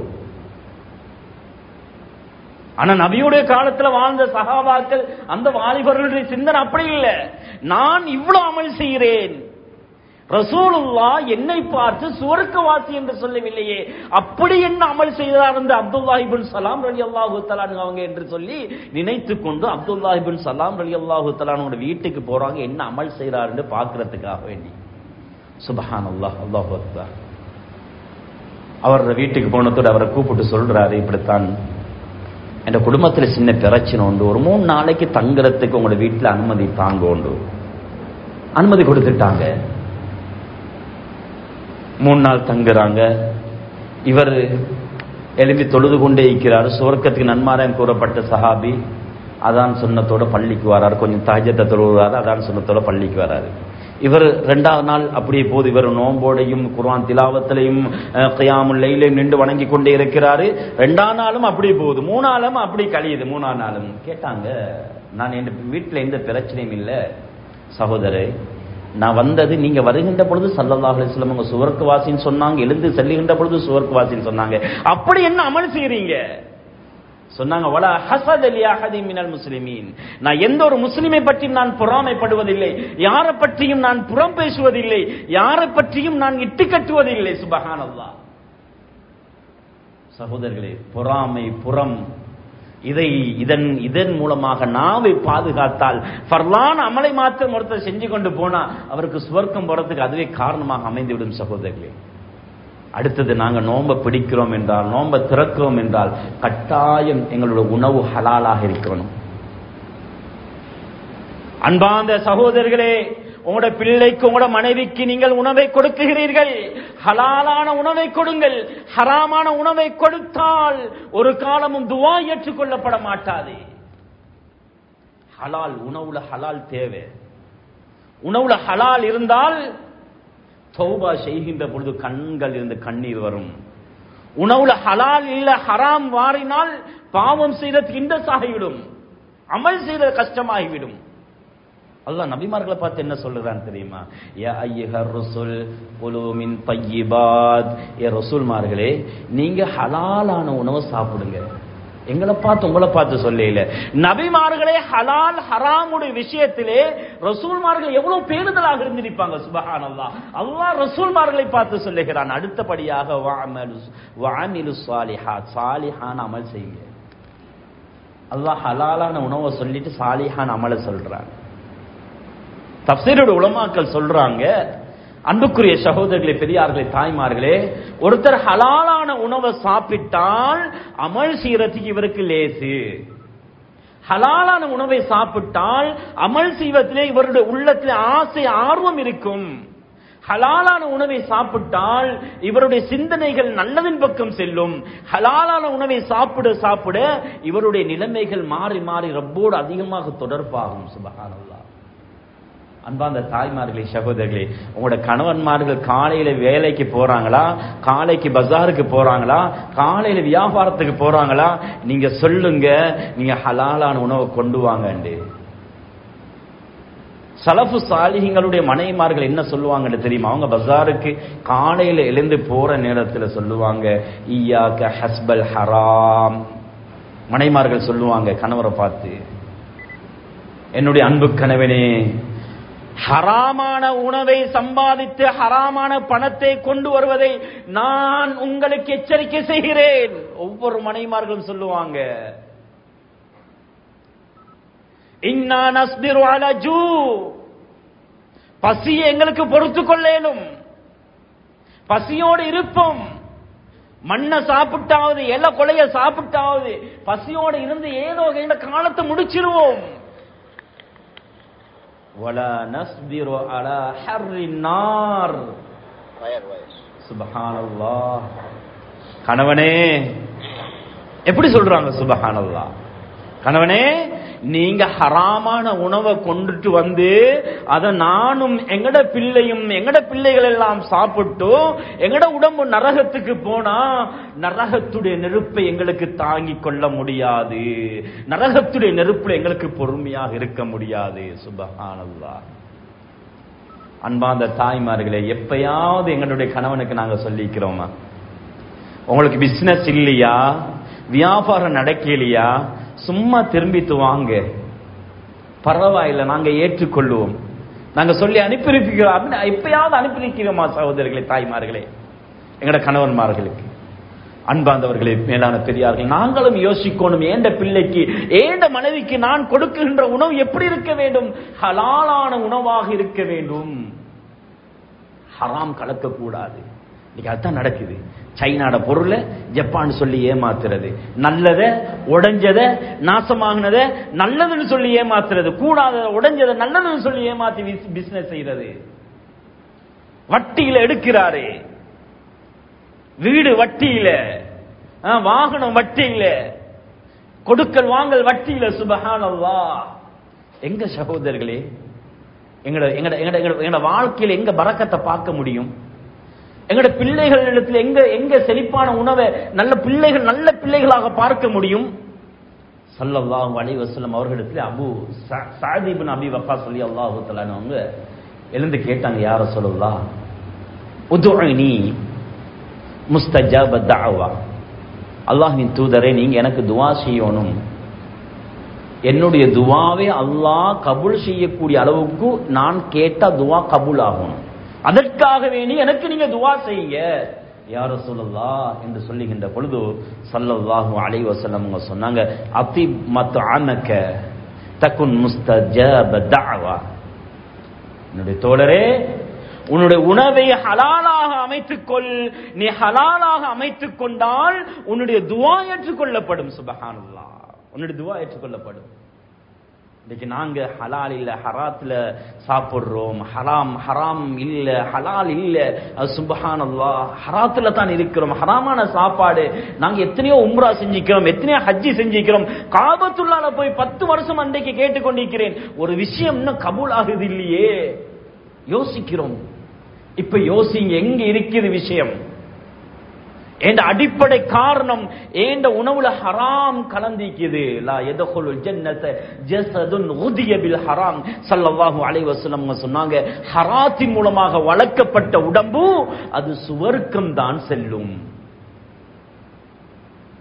ஆனா நபியுடைய காலத்துல வாழ்ந்த சஹாபாக்கள், அந்த வாலிபர்களுடைய சிந்தனை அப்படி இல்லை. நான் இவ்வளவு அமல் செய்கிறேன், ரசூலுல்லாஹ் என்னை பார்த்து சுவர்க்கவாசி என்று சொல்லவில்லையே, அப்படி என்ன அமல் செய்தார் என்று அப்துல்லாஹ் இப்னு ஸலாம் ரலியல்லாஹு தஆலா அவங்க என்று சொல்லி நினைத்து கொண்டு அப்துல்லாஹ் இப்னு ஸலாம் ரலியல்லாஹு தஆலா அவங்க வீட்டுக்கு போறாங்க, என்ன அமல் செய்றார் என்று பார்க்கிறதுக்காக வேண்டி. சுப்ஹானல்லாஹ், அல்லாஹு அக்பர். அவர் வீட்டுக்கு போனதோடு அவரை கூப்பிட்டு சொல்றாரு, இப்படித்தான் என் குடும்பத்தில் சின்ன பிரச்சனை உண்டு, ஒரு 3 நாளைக்கு தங்குறதுக்கு உங்களோட வீட்டில் அனுமதி தாங்க உண்டு. அனுமதி கொடுத்துட்டாங்க. 3 நாள் தங்குறாங்க. இவர் எழுப்பி தொழுது கொண்டே இருக்கிறார். சுவர்க்கத்துக்கு நன்மாராயம் கூறப்பட்ட சஹாபி அதான் சொன்னத்தோட பள்ளிக்கு வராரு, கொஞ்சம் தஹஜ்ஜத்தை தொழுகிறாரு, அதான் சொன்னத்தோட பள்ளிக்கு வராரு. இவர் 2வது நாள் அப்படியே போது, இவர் நோம்போடையும் குர்ஆன் திலாவத்திலையும் கியாமுல் லைலையும் நின்று வணங்கி கொண்டே இருக்கிறாரு. 2ஆம் நாளும் அப்படியே போகுது, 3ஆம் நாளும் அப்படி கழியுது. 3ஆம் நாளும் கேட்டாங்க, நான் என் வீட்டில் எந்த பிரச்சனையும் இல்லை சகோதரே, நான் வந்தது நீங்க வருகின்ற பொழுது ஸல்லல்லாஹு அலைஹி வஸல்லம் அவங்க சுவர்க்கவாசின்னு சொன்னாங்க, எழுந்து செல்லுகின்ற பொழுது சுவர்க்கவாசின்னு சொன்னாங்க, அப்படி என்ன அமல் செய்றீங்க சொன்னாங்க. வலா ஹஸத லி அஹதின் மினல் முஸ்லிமீன், நான் எந்த ஒரு முஸ்லிமை பற்றி நான் பொறாமைப்படுவதில்லை, யாரை பற்றியும் நான் புறம் பேசுவதில்லை, யாரை பற்றியும் நான் இட்டு கட்டுவதில்லை. சுப்ஹானல்லாஹ். சகோதரர்களே, பொறாமை, புறம், இதன் மூலமாக நாவை பாதுகாத்தால் ஃபர்லான அமலை மாத்திரம் ஒருத்தர் செஞ்சு கொண்டு போனா அவருக்கு சுவர்க்கம் போறதுக்கு அதுவே காரணமாக அமைந்துவிடும். சகோதரர்களே, அடுத்தது நாங்க நோன்பை பிடிக்கிறோம் என்றால், நோன்பை திறக்கிறோம் என்றால் கட்டாயம் எங்களுடைய உணவு ஹலாலாக இருக்கணும். அன்பார்ந்த சகோதரர்களே, உங்களோட பிள்ளைக்கு, உங்களோட மனைவிக்கு நீங்கள் உணவை கொடுக்குகிறீர்கள், ஹலாலான உணவை கொடுங்கள். ஹராமான உணவை கொடுத்தால் ஒரு காலமும் துஆ ஏற்றுக்கொள்ளப்பட மாட்டாது. ஹலால், உணவுல ஹலால் தேவை. உணவுல ஹலால் இருந்தால் தௌபா செய்கின்ற பொழுது கண்கள் இருந்து கண்ணீர் வரும். உணவுல ஹலால் இல்ல, ஹராம் வாரினால் பாவம் செய்யறது இண்டஸாகிவிடும், அமல் செய்யறது கஷ்டமாகிவிடும். அல்லாஹ் நபிமார்களை பார்த்து என்ன சொல்லுறான் தெரியுமா? யா அய்யுஹர் ரசூல் குலு மின் தய்யிபாத், ஏ ரசூல்மார்களே நீங்க ஹலாலான உணவை சாப்பிடுங்க. எங்களை பார்த்து உங்களை பார்த்து சொல்லல. நபிமார்களே ஹலால் ஹராமுடைய விஷயத்திலே ரசூல்மார்கள் எவ்வளவு பேணுதலாக இருந்திருப்பாங்க. சுப்ஹானல்லாஹ். அல்லாஹ் ரசூல்மார்களை பார்த்து சொல்லுகிறான். அடுத்தபடியாக வஅமிலு ஸாலிஹாத், சாலிஹான அமல் செய்யுங்க. அல்லாஹ் ஹலாலான உணவை சொல்லிட்டு சாலிஹான அமலை சொல்றான். தஃப்சீருடைய உலமாக்கள் சொல்றாங்க, அன்புக்குரிய சகோதரர்களே, பெரியார்களே, தாய்மார்களே, ஒருத்தர் ஹலாலான உணவை சாப்பிட்டால் அமல் செய்யறதுக்கு இவருக்கு லேசு. ஹலாலான உணவை சாப்பிட்டால் அமல் செய்வதிலே இவருடைய உள்ளத்திலே ஆசை ஆர்வம் இருக்கும். ஹலாலான உணவை சாப்பிட்டால் இவருடைய சிந்தனைகள் நல்லதின் பக்கம் செல்லும். ஹலாலான உணவை சாப்பிட சாப்பிட இவருடைய நிலைமைகள் மாறி மாறி ரப்போடு அதிகமாக தொடர்பாகும். சுப்ஹானல்லாஹ். அன்பார்ந்த தாய்மார்களே, சகோதரர்களே, உங்களோட கணவன்மார்கள் காலையில வேலைக்கு போறாங்களா, காலைக்கு பஜாருக்கு போறாங்களா, காலையில வியாபாரத்துக்கு போறாங்களா, நீங்க சொல்லுங்க, நீங்க ஹலாலான உணவை கொண்டு வாங்க. சலஃபு சாலிஹீங்களுடைய மனைவிமார்கள் என்ன சொல்லுவாங்கன்னு தெரியுமா? அவங்க பஜாருக்கு காலையில எழுந்து போற நேரத்துல சொல்லுவாங்க, இய்யாக ஹஸ்பல் ஹராம். மனைவிமார்கள் சொல்லுவாங்க கணவரை பார்த்து, என்னுடைய அன்பு கணவனே, ஹராமான உணவை சம்பாதித்து ஹராமான பணத்தை கொண்டு வருவதை நான் உங்களுக்கு எச்சரிக்கை செய்கிறேன். ஒவ்வொரு மனைவிமார்களும் சொல்லுவாங்க, இன்னா நஸ்பிரு அலா ஜூ, பசியை எங்களுக்கு பொறுத்து கொள்ளேனும், பசியோடு இருப்போம், மண்ணை சாப்பிட்டாவது எல்ல கொலைய சாப்பிட்டாவது பசியோடு இருந்து ஏதோ என்ற காலத்தை முடிச்சிருவோம். ولا نصبر على حر النار. சுப்ஹானல்லாஹ். கணவனே எப்படி சொல்றாங்க? சுப்ஹானல்லாஹ். கணவனே, நீங்க ஹராமான உணவை கொண்டுட்டு வந்து அத நானும் எங்கட பிள்ளையும் எங்கட பிள்ளைகள் எல்லாம் சாப்பிட்டு எங்கட உடம்பு நரகத்துக்கு போனா நரகத்துடைய நெருப்பை எங்களுக்கு தாங்கிக் கொள்ள முடியாது, நரகத்துடைய நெருப்புல எங்களுக்கு பொறுமையாக இருக்க முடியாது. சுப்ஹானல்லாஹ். அன்பார்ந்த தாய்மார்களே, எப்பயாவது எங்களுடைய கணவனுக்கு நாங்க சொல்லிக்கிறோமா, உங்களுக்கு பிசினஸ் இல்லையா, வியாபாரம் நடக்கலையா, சும்மா திரும்பித்து வாங்க, பரவாயில்லை, நாங்க ஏற்றுக்கொள்வோம், நாங்க சொல்லி அனுப்பியிருக்கிறோம் அப்படின்னு எப்பயாவது அனுப்பியிருக்கிறோமா? சகோதரர்களே, தாய்மார்களே, எங்கட கணவன்மார்களுக்கு. அன்பார்ந்தவர்களே, மேலான பெரியார்கள், நாங்களும் யோசிக்கணும், ஏண்ட பிள்ளைக்கு ஏண்ட மனைவிக்கு நான் கொடுக்கின்ற உணவு எப்படி இருக்க வேண்டும்? ஹலாலான உணவாக இருக்க வேண்டும், ஹராம் கலக்க கூடாது. இன்னைக்கு அதுதான் நடக்குது. சைனாட பொருளை ஜப்பான் சொல்லி ஏமாத்துறது, நல்லத உடைஞ்சத நாசமாகினத நல்லதுன்னு சொல்லி ஏமாத்துறது, கூடாத உடைஞ்சத நல்லதுன்னு சொல்லி ஏமாத்தி பிசினஸ் செய்யறது. வட்டியில எடுக்கிறாரு, வீடு வட்டியில, வாகனம் வட்டியில, கொடுக்கல் வாங்கல் வட்டியில. சுப்ஹானல்லாஹ். எங்க சகோதரர்களே, எங்கட வாழ்க்கையில எங்க பரக்கத்தை பார்க்க முடியும்? எங்கட பிள்ளைகள் இடத்துல எங்க செழிப்பான உணவை நல்ல பிள்ளைகளாக பார்க்க முடியும்? ஸல்லல்லாஹு அலைஹி வஸல்லம் அவர்களிடத்துல Abu Saad ibn Abi Waqqas ரலியல்லாஹு தஆலா அவங்க எழுந்து கேட்டாங்க, யா ரசூலல்லாஹ், உதுஇனி முஸ்தஜாப தஅவா. அல்லாஹ்வின் தூதரே, நீங்க எனக்கு துஆ செய்யணும், என்னுடைய துஆவை அல்லாஹ் கபூல் செய்யக்கூடிய அளவுக்கு நான் கேட்ட துஆ கபூல் ஆகணும், அதற்காக வேண்டி எனக்கு நீங்க துஆ செய்யுங்க யா ரசூலல்லாஹ் என்று சொல்லுகின்ற பொழுது ஸல்லல்லாஹு அலைஹி வஸல்லம் சொன்னாங்க, அத்திப் மத்அமக தகுன் முஸ்தஜாப தஅவா. என்னுடைய தோழரே, உன்னுடைய உணவை ஹலாலாக அமைத்துக்கொள். நீ ஹலாலாக அமைத்துக் கொண்டால் உன்னுடைய துஆ ஏற்றுக்கொள்ளப்படும். சுப்ஹானல்லாஹ். உன்னுடைய துஆ ஏற்றுக்கொள்ளப்படும். இன்னைக்கு நாங்க ஹலால் இல்ல ஹராத்துல சாப்பிடுறோம், ஹராம் இல்ல ஹலால் இல்ல, சுப்ஹானல்லாஹ், ஹராத்துல தான் இருக்கிறோம். ஹராமான சாப்பாடு. நாங்க எத்தனையோ உம்ரா செஞ்சிக்கிறோம், எத்தனையோ ஹஜ்ஜி செஞ்சிக்கிறோம், காபத்துல்லாஹ்ல போய் 10 வருஷம் அன்றைக்கு கேட்டுக்கொண்டிருக்கிறேன், ஒரு விஷயம் இன்னும் கபூல் ஆகுது இல்லையே. யோசிக்கிறோம். இப்ப யோசிங்க, எங்க இருக்குது விஷயம்? என்ற அடிப்படை காரணம் ஏண்ட உணவுல ஹராம் கலந்திக்குது. லா யதுகுலுல் ஜன்னத ஜஸதுன் உதிய பில் ஹராம். ஸல்லல்லாஹு அலைஹி வஸல்லம் சொன்னாங்க, ஹராத்தின் மூலமாக வளர்க்கப்பட்ட உடம்பு அது சுவர்க்கம் தான் செல்லும்.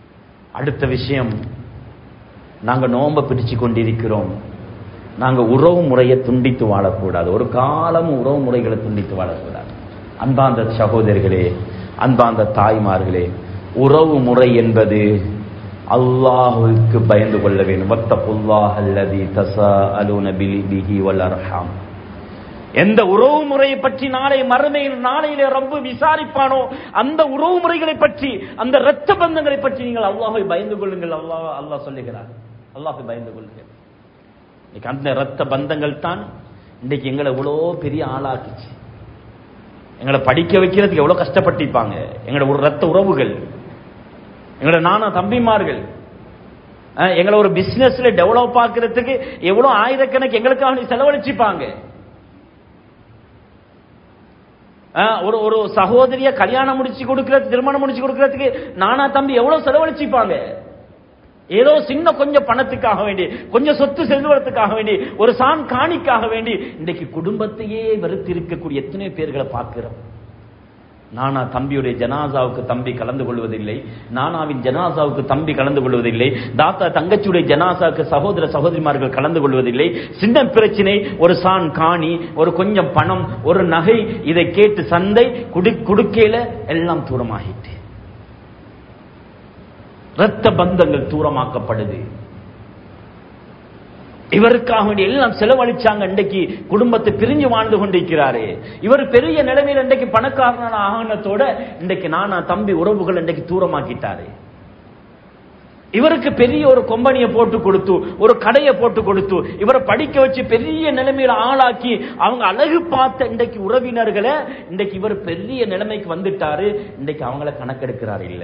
அடுத்த விஷயம், நாங்க நோன்பை பிடிச்சு கொண்டிருக்கிறோம். நாங்க உறவு முறையை துண்டித்து வாழக்கூடாது. ஒரு காலமும் உறவு முறைகளை துண்டித்து வாழக்கூடாது. அன்பார்ந்த சகோதரர்களே, அன்பார்ந்த தாய்மார்களே, உறவு முறை என்பது அல்லாஹ்வுக்கு பயந்து கொள்ள வேண்டும். வத்தகுல்லாஹ் அல்லதி தஸாஅலூன பிஹி வல் அர்ஹாம். எந்த உறவு முறையை பற்றி நாளை மறுமையில் நாளையிலே ரப்பு விசாரிப்பானோ அந்த உறவு முறைகளை பற்றி, அந்த இரத்த பந்தங்களை பற்றி நீங்கள் அல்லாஹ்வை பயந்து கொள்ளுங்கள். அல்லாஹ் சொல்லுகிறார், அல்லாஹ்வை பயந்து கொள்ளுங்கள். அந்த இரத்த பந்தங்கள் தான் இன்றைக்கு எங்களை எவ்வளோ பெரிய ஆளாக்கிச்சு. எங்களை படிக்க வைக்கிறதுக்கு எவ்வளவு கஷ்டப்பட்டிருப்பாங்க எங்களோட ஒரு ரத்த உறவுகள், எங்களோட நானா தம்பிமார்கள். எங்களை ஒரு பிசினஸ்ல டெவலப் ஆக்குறதுக்கு எவ்வளவு ஆயிரக்கணக்கு எங்களுக்காக செலவழிச்சுப்பாங்க. ஒரு சகோதரிய கல்யாணம் முடிச்சு கொடுக்கிறது, திருமணம் முடிச்சு கொடுக்கிறதுக்கு நானா தம்பி எவ்வளவு செலவழிச்சுப்பாங்க. ஏதோ சின்ன கொஞ்சம் பணத்துக்காக வேண்டி, கொஞ்சம் சொத்து செல்வதற்காக வேண்டி, ஒரு சான் காணிக்காக வேண்டி இன்றைக்கு குடும்பத்தையே வெறுத்து இருக்கக்கூடிய எத்தனை பேர்களை பார்க்கிறோம். நானா தம்பியுடைய ஜனாசாவுக்கு தம்பி கலந்து கொள்வதில்லை, நானாவின் ஜனாசாவுக்கு தம்பி கலந்து கொள்வதில்லை, தாத்தா தங்கச்சியுடைய ஜனாசாவுக்கு சகோதர சகோதரிமார்கள் கலந்து கொள்வதில்லை. சின்ன பிரச்சனை, ஒரு சான் காணி, ஒரு கொஞ்சம் பணம், ஒரு நகை, இதை கேட்டு சந்தை குடுக்கையில எல்லாம் தூரமாகிட்டு, இரத்த பந்தங்கள் தூரமாக்கப்படுது. இவருக்காக வேண்டிய எல்லாம் செலவழிச்சாங்க. இன்றைக்கு குடும்பத்தை பிரிஞ்சு வாழ்ந்து கொண்டிருக்கிறாரு. இவர் பெரிய நிலைமையில் இன்றைக்கு பணக்காரனான ஆகனத்தோட இன்றைக்கு நானா தம்பி உறவுகள் இன்றைக்கு தூரமாக்கிட்டாரு. இவருக்கு பெரிய ஒரு கொம்பனியை போட்டு கொடுத்து, ஒரு கடையை போட்டு கொடுத்து, இவரை படிக்க வச்சு பெரிய நிலைமையில ஆளாக்கி அவங்க அழகு பார்த்த இன்றைக்கு உறவினர்களை இன்றைக்கு இவர் பெரிய நிலைமைக்கு வந்துட்டாரு. இன்றைக்கு அவங்கள கணக்கெடுக்கிறார் இல்ல,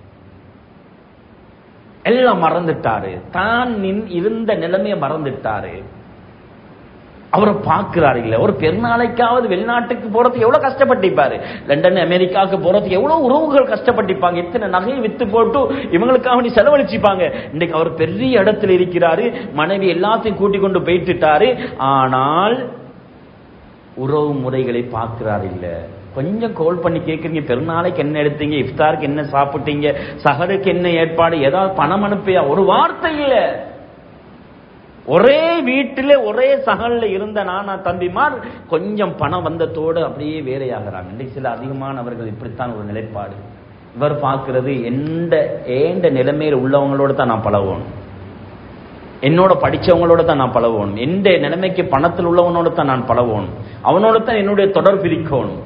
எல்லாம் மறந்துட்டாரு. தான் இருந்த நிலைமையை மறந்துட்டாரு. அவரை பார்க்கிறாரு இல்ல. ஒரு பெருநாளைக்காவது வெளிநாட்டுக்கு போறதுக்கு எவ்வளவு கஷ்டப்பட்டிருப்பாரு. லண்டன் அமெரிக்காவுக்கு போறதுக்கு எவ்வளவு உறவுகள் கஷ்டப்பட்டிருப்பாங்க. எத்தனை நகையை வித்து போட்டு இவங்களுக்காக செலவழிச்சுப்பாங்க. இன்னைக்கு அவர் பெரிய இடத்துல இருக்கிறாரு. மனைவி எல்லாத்தையும் கூட்டிக் கொண்டு போயிட்டுட்டாரு. ஆனால் உறவு முறைகளை பார்க்கிறார் இல்ல. கொஞ்சம் கோல் பண்ணி கேட்குறீங்க, பெருநாளைக்கு என்ன எடுத்தீங்க, இஃப்தாருக்கு என்ன சாப்பிட்டீங்க, சஹருக்கு என்ன ஏற்பாடு, ஏதாவது பணம் அனுப்பியா, ஒரு வார்த்தை இல்ல. ஒரே வீட்டில் ஒரே சகல்ல இருந்த நானா தம்பிமார் கொஞ்சம் பணம் வந்ததோடு அப்படியே வேறையாகிறாங்க. இன்னைக்கு சில அதிகமானவர்கள் இப்படித்தான் ஒரு நிலைப்பாடு. இவர் பார்க்கிறது ஏண்ட நிலைமையில் உள்ளவங்களோட தான் நான் பழகணும், என்னோட படிச்சவங்களோட தான் நான் பழகணும், எந்த நிலைமைக்கு பணத்தில் உள்ளவனோட தான் நான் பழகணும், அவனோட தான் என்னுடைய தொடர்பு இருக்கணும்.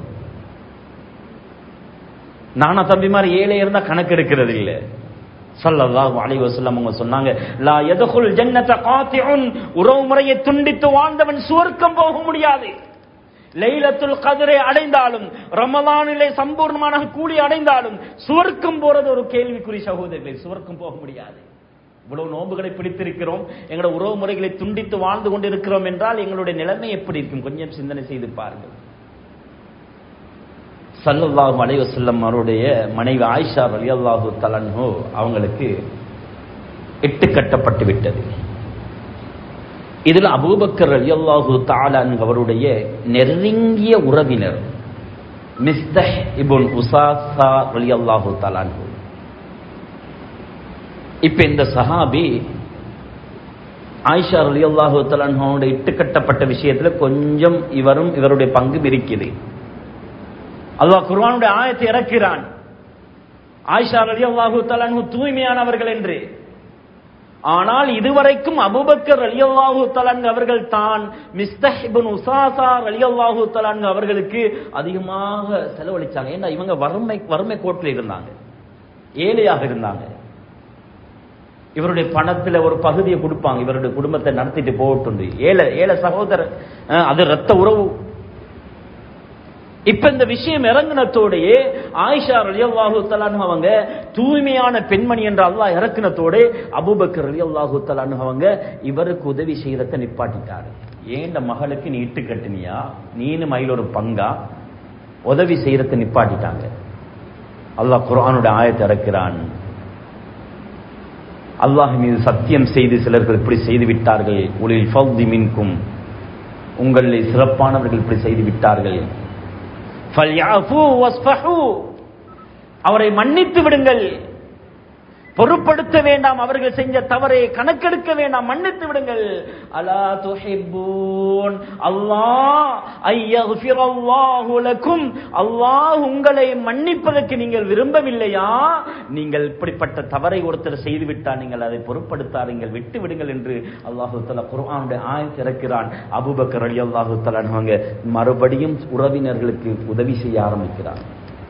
நானா தம்பிமார் ஏழை இருந்தா கணக்கு எடுக்கிறது இல்ல. ஸல்லல்லாஹு அலைஹி வஸல்லம் அவங்க சொன்னாங்க, லா யதுகுல் ஜன்னத காத்திஉன், உறவு முறையை துண்டித்து வாழ்ந்தவன் சுவர்க்கம் போக முடியாது. லைலத்துல் கத்ரை அடைந்தாலும், ரமலானிலே சம்பூர்ணமான கூலி அடைந்தாலும் சுவர்க்கம் போறது ஒரு கேள்விக்குறி சகோதரர்களே. சுவர்க்கம் போக முடியாது. இவ்வளவு நோன்புகளை பிடித்திருக்கிறோம், எங்களுடைய உறவு முறைகளை துண்டித்து வாழ்ந்து கொண்டிருக்கிறோம் என்றால் எங்களுடைய நிலைமை எப்படி இருக்கும்? கொஞ்சம் சிந்தனை செய்து பாருங்கள். ஸல்லல்லாஹு அலைஹி வஸல்லம் அவருடைய மனைவி ஆயிஷா ரலியல்லாஹு தஆலா அன்ஹா அவங்களுக்கு 8 கட்டப்பட்டு விட்டது. இதில் அபூபக்கர் ரலியல்லாஹு தஆலா அன்ஹு அவருடைய நெருங்கிய உறவினர் மிஸ்தஹ் இப்னு உஸாஸா ரலியல்லாஹு தஆலா அன்ஹு. இப்ப இந்த சஹாபி ஆயிஷா ரலியல்லாஹு தஆலா அன்ஹாவுடைய 8 கட்டப்பட்ட விஷயத்துல கொஞ்சம் இவருடைய பங்கு இருக்குது. அல்லாஹ் குர்ஆனுடைய ஆயத்தை இறக்கிறான், ஆயிஷா ரலியல்லாஹு தஆலா அன்ஹு தூய்மையானவர்கள் என்று. ஆனால் இதுவரைக்கும் அபூபக்கர் ரலியல்லாஹு தஆலா அன்ஹு அவர்கள் தான் மிஸ்தஹ் இப்னு உஸாஸா ரலியல்லாஹு தஆலா அன்ஹு அவர்களுக்கு அதிகமாக செலவழிச்சாங்க. ஏன்னா இவங்க வறுமை கோட்டில் இருந்தாங்க, ஏழையாக இருந்தாங்க. இவருடைய பணத்துல ஒரு பகுதியை கொடுப்பாங்க, இவருடைய குடும்பத்தை நடத்திட்டு போட்டு. ஏழை சகோதரர், அது ரத்த உறவு. இப்ப இந்த விஷயம் இறங்கினத்தோடையே ஆயிஷா ரலியல்லாஹு தஆலா அன்ஹா அவங்க தூய்மையான பெண்மணி என்ற அல்லாஹ் இறக்கினத்தோட அபூபக்கர் ரலியல்லாஹு தஆலா அன்ஹு அவங்க இவருக்கு உதவி செய்யறத நிப்பாட்டிட்டாரு. ஏண்ட மகளுக்கு நீ இட்டு கட்டினியா, நீனு மயில் ஒரு பங்கா, உதவி செய்யறத நிப்பாட்டிட்டாங்க. அல்லாஹ் குர்ஆனுடைய ஆயத்தை இறக்கிறான், அல்லாஹ் மீது சத்தியம் செய்து சிலர்கள் இப்படி செய்து விட்டார்கள், உலில் ஃபض்லி மின்கும், உங்களில் சிறப்பானவர்கள் இப்படி செய்து விட்டார்கள். ஃபல்யஃபு வஸ்ஃபஹு, அவரை மன்னித்து விடுங்கள். பொறுப்படுத்த வேண்டாம், அவர்கள் செஞ்ச தவறை கணக்கெடுக்க வேண்டாம், மன்னித்து விடுங்கள். அலா துஹிப்பூன் அல்லாஹ் அய்யக்ஃபிரல்லாஹு லக்கும், அல்லாஹ் உங்களை மன்னிப்பதற்கு நீங்கள் விரும்பவில்லையா? நீங்கள் இப்படிப்பட்ட தவறை ஒருத்தர் செய்துவிட்டால் நீங்கள் அதை பொறுப்படுத்தாதீர்கள், விட்டு விடுங்கள் என்று அல்லாஹு தஆலா குர்ஆனுடைய ஆயத் இறக்கிறான். அபூபக்கர் ரலியல்லாஹு தஆலா அவங்க மறுபடியும் உறவினர்களுக்கு உதவி செய்ய ஆரம்பிக்கிறார்.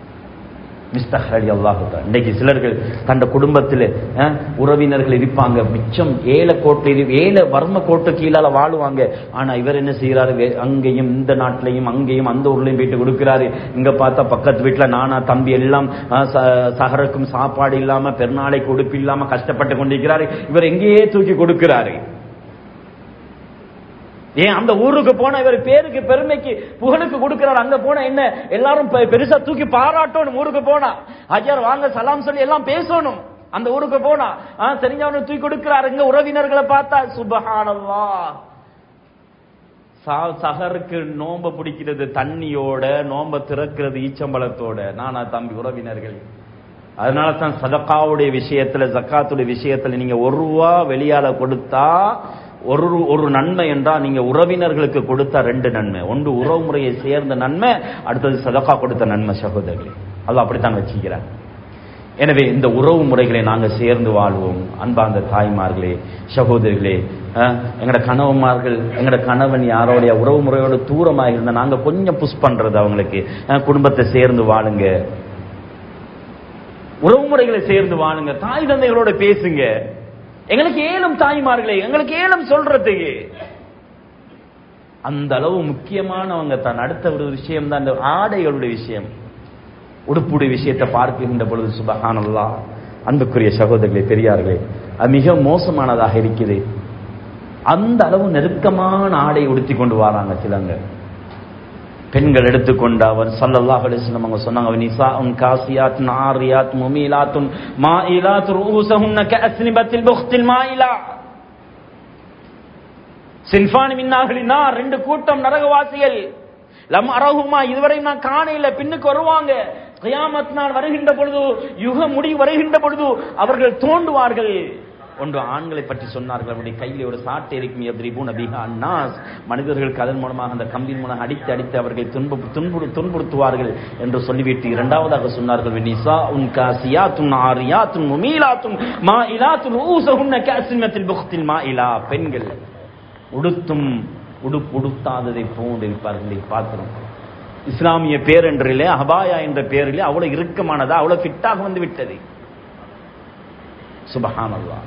இன்னைக்கு சிலர்கள் தன் குடும்பத்தில் உறவினர்கள் இருப்பாங்க, மிச்சம் ஏழை வர்ம கோட்டு கீழால வாழுவாங்க. ஆனா இவர் என்ன செய்யறாரு, அங்கேயும் இந்த நாட்டிலையும் அங்கேயும் அந்த ஊர்லயும் போயிட்டு கொடுக்கிறாரு. இங்க பார்த்தா பக்கத்து வீட்டுல நானா தம்பி எல்லாம் சகருக்கும் சாப்பாடு இல்லாம பெருநாளைக்கு உடுப்பு இல்லாம கஷ்டப்பட்டு கொண்டிருக்கிறாரு. இவர் எங்கேயே தூக்கி கொடுக்கிறாரு. ஏன் அந்த ஊருக்கு போன இவர் பேருக்கு பெருமைக்கு புகழுக்கு கொடுக்கிறார். அங்க போன என்ன எல்லாரும் பெருசா தூக்கி பாராட்டணும். ஊருக்கு போனா ஹஜர் வாங்க சலாம் சொல்லி எல்லாம் பேசணும். அந்த ஊருக்கு போனா தெரிஞ்சவனு தூக்கி கொடுக்கிறார். இங்க உறவினர்களை பார்த்தா சுப்ஹானல்லாஹ், சஹருக்கு நோம்ப பிடிக்கிறது தண்ணியோட, நோம்ப திறக்கிறது ஈச்சம்பழத்தோட. நானா தம்பி உறவினர்கள். அதனால தான் சதகாவுடைய விஷயத்துல, ஜக்காத்துடைய விஷயத்துல நீங்க ₹1 வெளியால கொடுத்தா ஒரு நன்மை என்றால் நீங்க உறவினர்களுக்கு கொடுத்த 2 நன்மை. ஒன்று உறவு முறையை சேர்ந்த நன்மை, அடுத்தது சதகா கொடுத்த நன்மை. சகோதரர்களே, அல்லாஹ் அப்படித்தான் வச்சுக்கிறார். எனவே இந்த உறவு முறைகளை நாங்க சேர்ந்து வாழ்வோம். அன்பார்ந்த தாய்மார்களே, சகோதரிகளே, எங்கட கணவன்மார்கள், எங்கட கணவன் யாரோடைய உறவு முறையோட தூரமாக இருந்தா நாங்க கொஞ்சம் புஷ் பண்றது அவங்களுக்கு, குடும்பத்தை சேர்ந்து வாழுங்க, உறவு முறைகளை சேர்ந்து வாழுங்க, தாய் தந்தைகளோட பேசுங்க. எங்களுக்கு ஏலம் தாய்மார்களே, எங்களுக்கு ஏலம் சொல்றதுக்கு அந்த அளவு முக்கியமானவங்க தான். அடுத்த ஒரு விஷயம் தான் இந்த ஆடைகளுடைய விஷயம், உடுப்புடைய விஷயத்தை பார்க்கின்ற பொழுது சுப்ஹானல்லாஹ், அன்புக்குரிய சகோதரர்களே, பெரியார்களே, அது மிக மோசமானதாக இருக்குது. அந்த அளவு நெருக்கமான ஆடை உடுத்தி கொண்டு வராங்க சிலங்க. பெண்கள் எடுத்துக்கொண்ட அவர் ஸல்லல்லாஹு அலைஹி வஸல்லம் அவங்க சொன்னாங்க, நிசாஉன் காசியாத்துன் ஆரியாத் முமீலாத்துன் மாயிலாத் ரூஸுஹுன்ன கஅஸ்னிபத்தில் புக்தில் மாயிலா. சின்ஃபான் மின் அஹ்லினா, 2 கூட்டம் நரகவாசிகள். லம் அரஹுமா, இதுவரை நான் காணல, பின்னுக்கு வருவாங்க. கியாமத் நாள் வருகின்ற பொழுது, யுக முடிவு வருகின்ற பொழுது அவர்கள் தோண்டுவார்கள். ஒன்று ஆண்களை பற்றி சொன்னார்கள், அவருடைய கையில் ஒரு சாட்டை இருக்கும், யத்ரிபூன பிஹா அன்னாஸ், மனிதர்களுக்கு அதன் மூலமாக அந்த கம்பின் மூலம் அடித்து அவர்கள் துன்புறுத்துவார்கள் என்று சொல்லிவிட்டு இரண்டாவதாக சொன்னார்கள், நிசாஉன் காசியாத்துன் ஆரியாத்துன் முமீலாத்துன் மாயிலாத்துன் ரூஸுஹுன்ன கஅஸ்னிமத்தில் புக்தில் மாயிலா. பெண்கள் உடுத்தாததை போன்று இருப்பார்கள். பார்க்கிறோம், இஸ்லாமிய பேரென்றிலே, அபாயா என்ற பேரிலே அவ்வளவு இறுக்கமானதா, அவ்வளவு ஃபிட்டாக வந்து விட்டது. சுப்ஹானல்லாஹ்.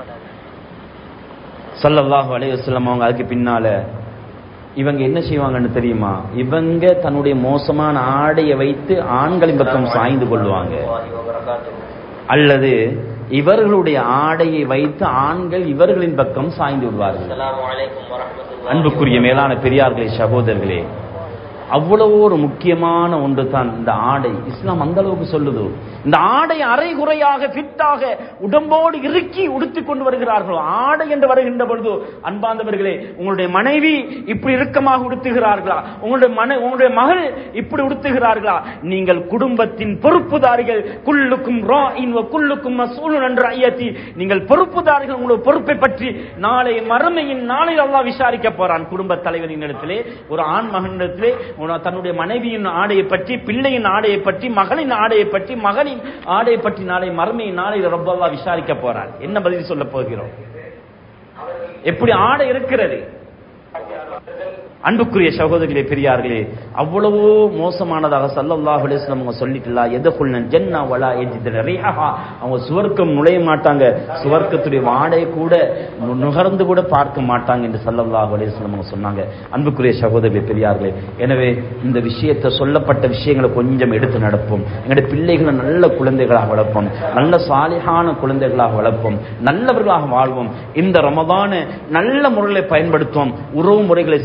ஸல்லல்லாஹு அலைஹி வஸல்லம் அவங்க அதுக்கு பின்னால இவங்க என்ன செய்வாங்கன்னு தெரியுமா? இவங்க தன்னுடைய மோசமான ஆடையை வைத்து ஆண்களின் பக்கம் சாய்ந்து கொள்வாங்க, அல்லது இவர்களுடைய ஆடையை வைத்து ஆண்கள் இவர்களின் பக்கம் சாய்ந்து விடுவார்கள். அன்புக்குரிய மேலான பெரியார்களே, சகோதரர்களே, அவ்வளவு ஒரு முக்கியமான ஒன்று தான் இந்த ஆடை. இஸ்லாம் அந்த அளவுக்கு சொல்லுது. இந்த ஆடை அரைகுறையாக ஃபிட்டாக உடம்போடு இறுக்கி உடுத்திக் கொண்டு வருகிறார்கள். ஆடை என்று வருகின்ற பொழுது அன்பார்ந்தவர்களே, உங்களுடைய மனைவி இப்படி இறுக்கமாக உடுத்துகிறார்களா? உங்களுடைய மகள் இப்படி உடுத்துகிறார்களா? நீங்கள் குடும்பத்தின் பொறுப்புதாரிகள். குல்லுக்கும் ராஇன் வ குல்லுக்கும் மஸ்ஊலுன் அன் ரஅய்யதி. நீங்கள் பொறுப்புதாரிகள். உங்களுடைய பொறுப்பை பற்றி நாளை மறுமையின் நாளில் அல்லாஹ் விசாரிக்க போறான். குடும்ப தலைவரின் இடத்திலே, ஒரு ஆண் மகனிடத்திலே தன்னுடைய மனைவியின் ஆடையை பற்றி, பிள்ளையின் ஆடையை பற்றி, மகளின் ஆடையை பற்றி, மகனின் ஆடையை பற்றி நாளை மறுமையின் நாளில் ரப்ப அல்லாஹ் விசாரிக்க போறார். என்ன பதில் சொல்ல போகிறோம்? எப்படி ஆடை இருக்கிறது? அன்புக்குரிய சகோதரிகளே, பெரியார்களே, அவ்வளவோ மோசமானதாக ஸல்லல்லாஹு அலைஹி வஸல்லம் அவங்க சொல்லிட்டா, யதுகுல்ன ஜன்னா வலா யஜிதுன ரிஹஹா. அவங்க சுவர்க்கம் நுழைய மாட்டாங்க, சுவர்க்கத்துடைய வாடை கூட நுகர்ந்து கூட பார்க்க மாட்டாங்க என்று ஸல்லல்லாஹு அலைஹி வஸல்லம் அவங்க சொன்னாங்க. அன்புக்குரிய சகோதரிகளே, பெரியார்களே, எனவே இந்த விஷயத்தை, சொல்லப்பட்ட விஷயங்களை கொஞ்சம் எடுத்து நடப்போம். எங்களுடைய பிள்ளைகளை நல்ல குழந்தைகளாக வளர்ப்போம், நல்ல சாலிஹான குழந்தைகளாக வளர்ப்போம், நல்லவர்களாக வாழ்வோம். இந்த ரமதானை நல்ல முறையில் பயன்படுத்துவோம், உறவு முறைகளை சேர்ந்து வாழும்.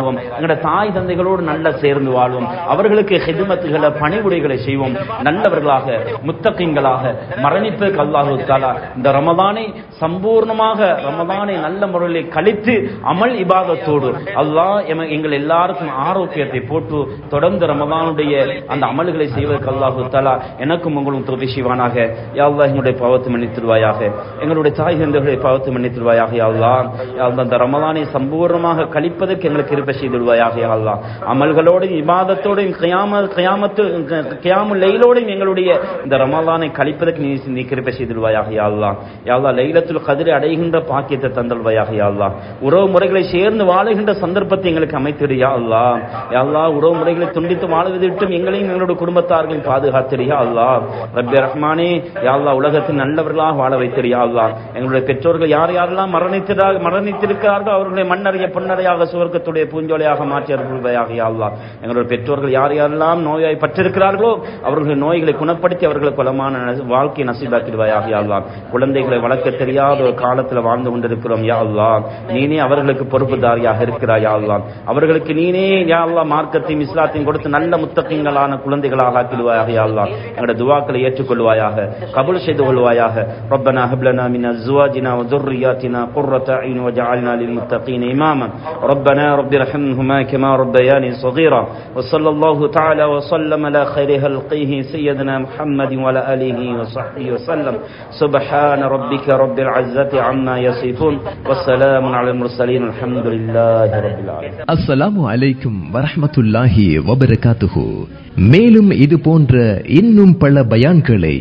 வாழ்வோம். எங்களோட தாய் தந்தைகளோடு நல்ல சேர்ந்து வாழ்வோம். அவர்களுக்கு ஹிதுமத்துகளை பணிவுடைகளை செய்வோம். நல்லவர்களாக முத்தகீன்களாக மரணிப்பதற்கு அல்லாஹ் தஆலா இந்த ரமதானை சம்பூர்ணமாக ரமதானை நல்ல முறையில் கழித்து அமல் இபாதத்தோடு அல்லாஹ் எங்கள் எல்லாருக்கும் ஆரோக்கியத்தை போட்டு தொடர்ந்து ரமதானுடைய அந்த அமல்களை செய்வதற்கு அல்லாஹ் தஆலா எனக்கும் உங்களும் தௌஃபீக் செய்வானாக. யா அல்லாஹ் எங்களுடைய பாவத்தை மன்னித்திடுவாயாக, எங்களுடைய தாய் தந்தைகளுடைய பாவத்தை மன்னித்திடுவாயாக. யா அல்லாஹ் அந்த ரமதானை சம்பூர்ணமாக கழிப்பதற்கு எங்களுக்கு கிருபை செய்திடுவாயாக. யா அல்லாஹ் அமல்களோடும் இபாதத்தோடும் கியாமுல் லைலோடும் எங்களுடைய இந்த ரமலானை கழிப்பதற்கு நீ கிருபை செய்திடுவாயாக. யா அல்லாஹ் யா அல்லாஹ் லைலத்துல் கத்ர் அடைகின்ற பாக்கியத்தை தந்தல்வாயாக. யா அல்லாஹ் உறவு முறைகளை சேர்ந்து வாழுகின்ற சந்தர்ப்பத்தை எங்களுக்கு அமைத்திடு. யா அல்லாஹ் யா அல்லாஹ் உறவு முறைகளை துண்டித்து வாழுவதை விட்டும் எங்களையும் எங்களுடைய குடும்பத்தார்களையும் பாதுகாத்திடு. யா அல்லாஹ் ரப்பி ரஹ்மானே யா அல்லாஹ் உலகத்தில் நல்லவர்களாக வாழ வைத்திடு. யா அல்லாஹ் எங்களுடைய பெற்றோர்கள் யார் யாரெல்லாம் மரணித்திருக்கிறார்கள் அவர்களுடைய மண்ணறைய பொன்னறையாக சுவர்க்கத்துடைய பூஞ்சோலையாக மாற்றி அருள்வாயாக. யா அல்லாஹ் எங்களுடைய பெற்றோர்கள் யார் யாரெல்லாம் நோயாய் பட்டிருக்கிறார்களோ அவர்களுடைய நோய்களை குணப்படுத்தி அவர்களுக்கு பலமான வாழ்க்கை நசீபாக்கிடுவாயாக. யா அல்லாஹ் குழந்தைகளை வளர்க்க தெரியாத ஒரு காலத்தில் வாழ்ந்து கொண்டிருக்கிறோம். யா அல்லாஹ் நீனே அவர்களுக்கு பொறுப்புதாரியாக இருக்கிறாய். யா அல்லாஹ் அவர்களுக்கு நீனே யா அல்லாஹ் மார்க்கத்தையும் இஸ்லாத்தையும் கொடுத்து நல்ல முத்தகீன்களான குழந்தைகளாக ஆக்கிடுவாயாக. யா அல்லாஹ் எங்களுடைய துஆக்களை ஏற்றுக்கொள்வாயாக, கபூல் செய்து கொள்வாயாக. ரப்பனா ஹப் லனா மின் அஸ்வாஜினா வ ذُرِّيَّاتِنَا قُرَّةَ أَعْيُنٍ وَاجْعَلْنَا لِلْمُتَّقِينَ إِمَامًا ربنا رب ارحمهما كما ربياني صغيرا وصلى الله تعالى وسلم على خير خلقه سيدنا محمد وعلى آله وصحبه وسلم سبحان ربك رب العزة عما يصفون والسلام على المرسلين الحمد لله رب العالمين. அஸ்ஸலாமு அலைக்கும் வரஹ்மத்துல்லாஹி வபரகாத்துஹு. மேலும் இது போன்ற இன்னும் பல பயான்களை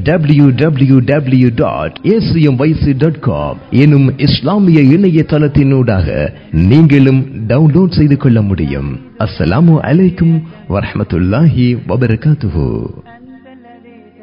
www.acmyc.com எனும் இஸ்லாமிய இணையதளத்தினூடாக நீங்களும் டவுன்லோட் செய்து கொள்ள முடியும். அஸ்ஸலாமு அலைக்கும் வரஹ்மத்துல்லாஹி வபரகாத்துஹு.